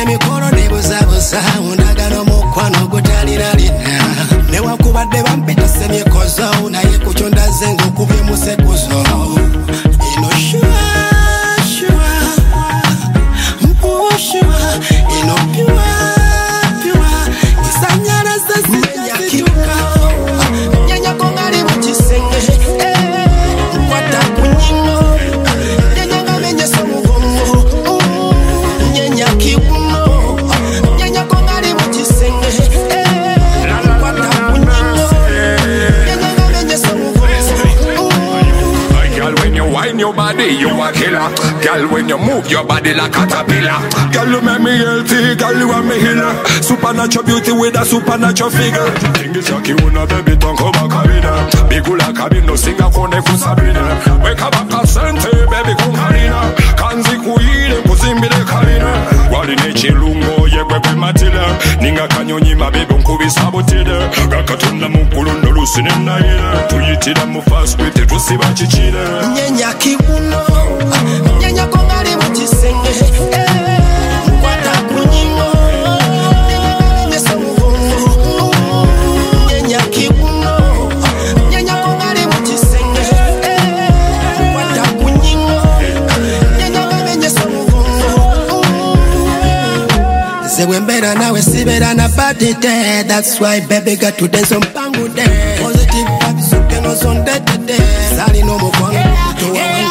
emikolo nebuzabuza undagano mukwano gutalina lina newakubadde bampita semyekozo naye kukyo ndaze ng'okubye musekuzo ino shua ino pure isanyara zaziyakika nyanya kongali mukisenge nkwata kunyino nyanya ngamenye somugongo nyanya kibuno nyanya kongali mukisenge nkwata kunyino nyanya ngamenye somugongo. Girl, when you wine your body, you a killer. Girl, when you move your body like a caterpillar. Girl, you make me healthy. Girl, you want me healer. Supernatural beauty with a supernatural figure. King is Jackie, una baby, don't come back cabina. Bigula cabino, sing a phone for Sabrina. Wake up a sente, baby, come harina. Kanzi kuile, kuzimbi de karina. Wali nechi lungo, ye bebe matila. Ninga kanyonyi, ma baby, unkubi sabotida. Rakatunda mukulundo, lusine na ila. Tuyitida mu fast with it, tusiba chichida. Nyanya kibuno, nyanya kongali mukisenge nkwata kunyino nyanya ngamenye somugongo nyanya kibuno, nyanya kongali mukisenge nkwata kunyino nyanya ngamenye somugongo. Zewe mbera nawe sibera na party day. That's why baby got to dance on pangu day. Positive vibes, you can also on day to day. Sali no more.